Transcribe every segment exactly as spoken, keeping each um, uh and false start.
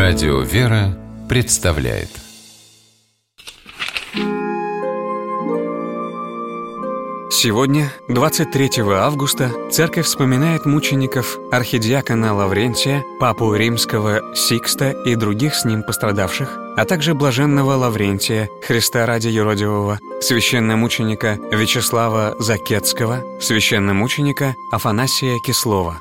Радио «Вера» представляет. Сегодня, двадцать третьего августа, Церковь вспоминает мучеников архидиакона Лаврентия, папу римского Сикста и других с ним пострадавших, а также блаженного Лаврентия, Христа ради юродивого, священномученика Вячеслава Закетского, священномученика Афанасия Кислова.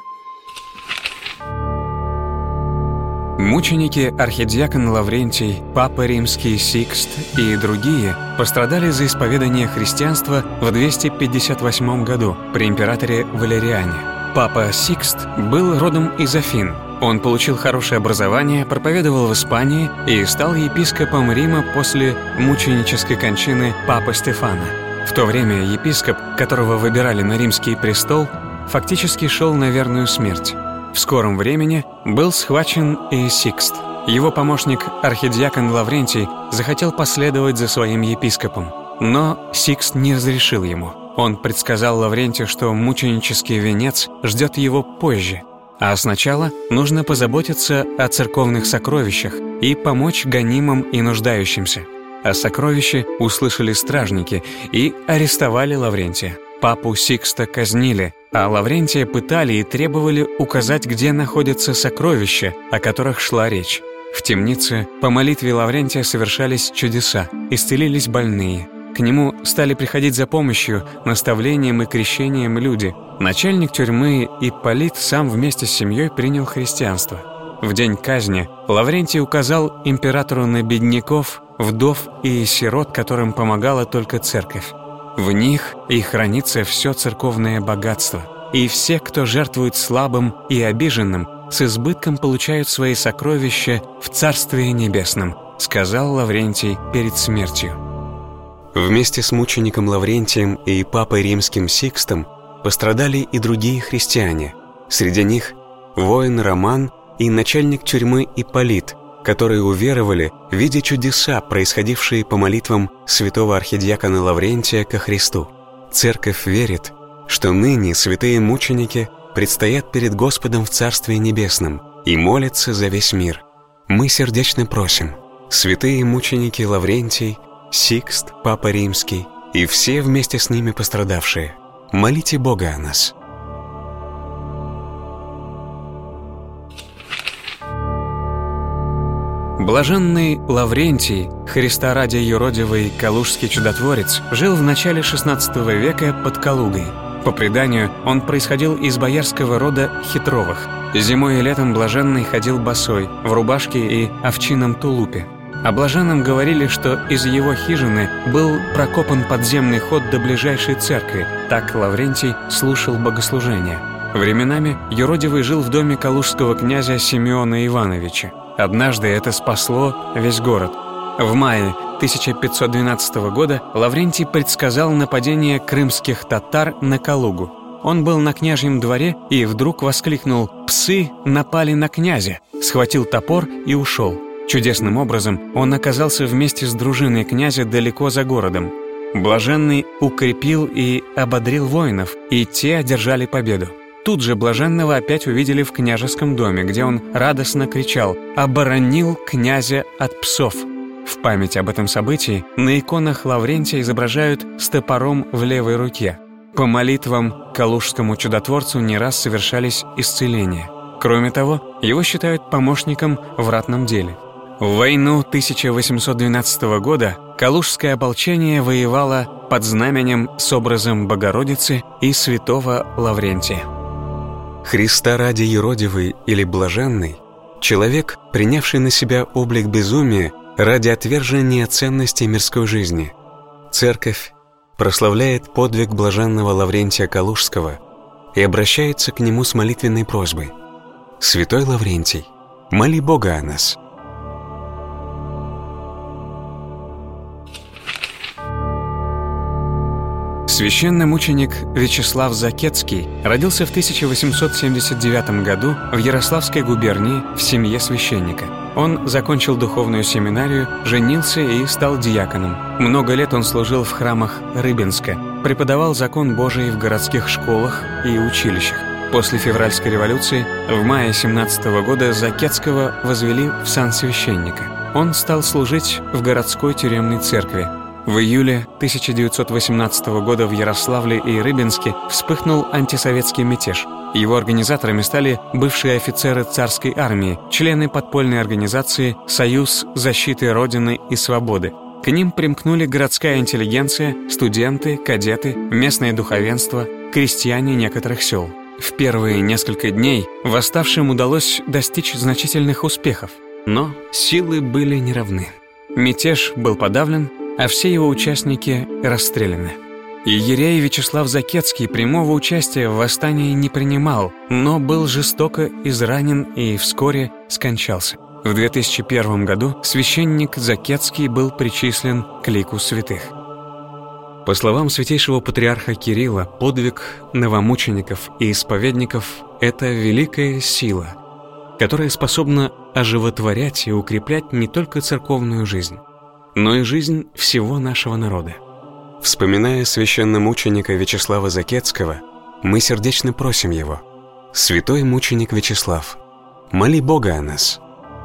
Мученики архидиакон Лаврентий, папа римский Сикст и другие пострадали за исповедание христианства в двести пятьдесят восьмом году при императоре Валериане. Папа Сикст был родом из Афин. Он получил хорошее образование, проповедовал в Испании и стал епископом Рима после мученической кончины папы Стефана. В то время епископ, которого выбирали на римский престол, фактически шел на верную смерть. В скором времени был схвачен и Сикст. Его помощник, архидиакон Лаврентий, захотел последовать за своим епископом. Но Сикст не разрешил ему. Он предсказал Лаврентию, что мученический венец ждет его позже. А сначала нужно позаботиться о церковных сокровищах и помочь гонимым и нуждающимся. О сокровище услышали стражники и арестовали Лаврентия. Папу Сикста казнили, а Лаврентия пытали и требовали указать, где находятся сокровища, о которых шла речь. В темнице по молитве Лаврентия совершались чудеса, исцелились больные. К нему стали приходить за помощью, наставлением и крещением люди. Начальник тюрьмы Ипполит сам вместе с семьей принял христианство. В день казни Лаврентий указал императору на бедняков, вдов и сирот, которым помогала только церковь. В них и хранится все церковное богатство, и все, кто жертвует слабым и обиженным, с избытком получают свои сокровища в Царстве Небесном, сказал Лаврентий перед смертью. Вместе с мучеником Лаврентием и папой римским Сикстом пострадали и другие христиане. Среди них воин Роман и начальник тюрьмы Ипполит, которые уверовали, видя чудеса, происходившие по молитвам святого архидиакона Лаврентия ко Христу. Церковь верит, что ныне святые мученики предстоят перед Господом в Царстве Небесном и молятся за весь мир. Мы сердечно просим, святые мученики Лаврентий, Сикст, Папа Римский и все вместе с ними пострадавшие, молите Бога о нас. Блаженный Лаврентий, Христа ради юродивый калужский чудотворец, жил в начале шестнадцатого века под Калугой. По преданию, он происходил из боярского рода Хитровых. Зимой и летом блаженный ходил босой, в рубашке и овчинном тулупе. О блаженном говорили, что из его хижины был прокопан подземный ход до ближайшей церкви. Так Лаврентий слушал богослужения. Временами юродивый жил в доме калужского князя Симеона Ивановича. Однажды это спасло весь город. В мае тысяча пятьсот двенадцатого года Лаврентий предсказал нападение крымских татар на Калугу. Он был на княжьем дворе и вдруг воскликнул: «Псы напали на князя!», схватил топор и ушел. Чудесным образом он оказался вместе с дружиной князя далеко за городом. Блаженный укрепил и ободрил воинов, и те одержали победу. Тут же блаженного опять увидели в княжеском доме, где он радостно кричал: «Оборонил князя от псов». В память об этом событии на иконах Лаврентия изображают с топором в левой руке. По молитвам калужскому чудотворцу не раз совершались исцеления. Кроме того, его считают помощником в ратном деле. В войну тысяча восемьсот двенадцатого года калужское ополчение воевало под знаменем с образом Богородицы и святого Лаврентия. Христа ради юродивый или блаженный — человек, принявший на себя облик безумия ради отвержения ценностей мирской жизни. Церковь прославляет подвиг блаженного Лаврентия Калужского и обращается к нему с молитвенной просьбой: «Святой Лаврентий, моли Бога о нас». Священномученик Вячеслав Закетский родился в тысяча восемьсот семьдесят девятом году в Ярославской губернии в семье священника. Он закончил духовную семинарию, женился и стал диаконом. Много лет он служил в храмах Рыбинска, преподавал закон Божий в городских школах и училищах. После февральской революции в мае семнадцатого года Закетского возвели в сан священника. Он стал служить в городской тюремной церкви. В июле тысяча девятьсот восемнадцатого года в Ярославле и Рыбинске вспыхнул антисоветский мятеж. Его организаторами стали бывшие офицеры царской армии, члены подпольной организации «Союз защиты Родины и Свободы». К ним примкнули городская интеллигенция, студенты, кадеты, местное духовенство, крестьяне некоторых сел. В первые несколько дней восставшим удалось достичь значительных успехов, но силы были неравны. Мятеж был подавлен, а все его участники расстреляны. Иерей Вячеслав Закетский прямого участия в восстании не принимал, но был жестоко изранен и вскоре скончался. В две тысячи первом году священник Закетский был причислен к лику святых. По словам святейшего патриарха Кирилла, подвиг новомучеников и исповедников – это великая сила, которая способна оживотворять и укреплять не только церковную жизнь, но и жизнь всего нашего народа. Вспоминая священномученика Вячеслава Закетского, мы сердечно просим его: «Святой мученик Вячеслав, моли Бога о нас».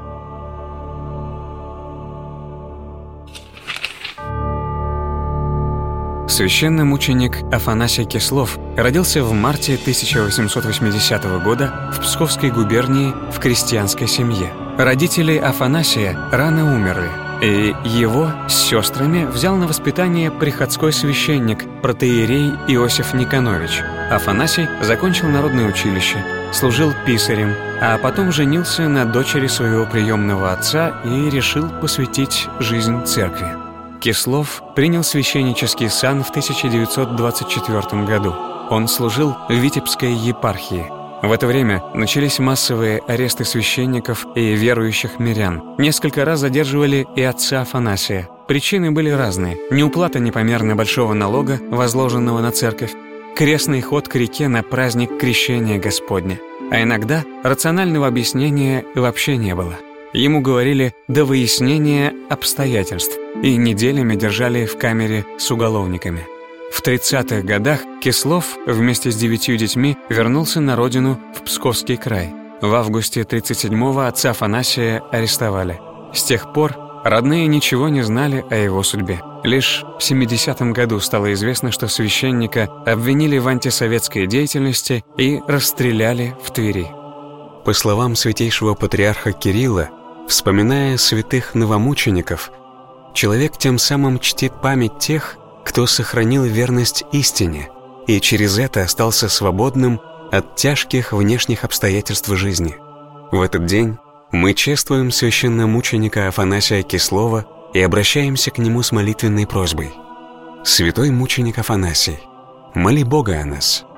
Священномученик Афанасий Кислов родился в марте тысяча восемьсот восьмидесятого года в Псковской губернии в крестьянской семье. Родители Афанасия рано умерли, и его с сестрами взял на воспитание приходской священник, протоиерей Иосиф Никонович. Афанасий закончил народное училище, служил писарем, а потом женился на дочери своего приемного отца и решил посвятить жизнь церкви. Кислов принял священнический сан в тысяча девятьсот двадцать четвёртом году. Он служил в Витебской епархии. В это время начались массовые аресты священников и верующих мирян. Несколько раз задерживали и отца Афанасия. Причины были разные: неуплата непомерно большого налога, возложенного на церковь, крестный ход к реке на праздник Крещения Господня. А иногда рационального объяснения вообще не было. Ему говорили до выяснения обстоятельств и неделями держали в камере с уголовниками. В тридцатых годах Кислов вместе с девятью детьми вернулся на родину в Псковский край. В августе тридцать седьмого отца Афанасия арестовали. С тех пор родные ничего не знали о его судьбе. Лишь в семидесятом году стало известно, что священника обвинили в антисоветской деятельности и расстреляли в Твери. По словам святейшего патриарха Кирилла, вспоминая святых новомучеников, человек тем самым чтит память тех, кто сохранил верность истине и через это остался свободным от тяжких внешних обстоятельств жизни. В этот день мы чествуем священномученика Афанасия Кислова и обращаемся к нему с молитвенной просьбой: «Святой мученик Афанасий, моли Бога о нас».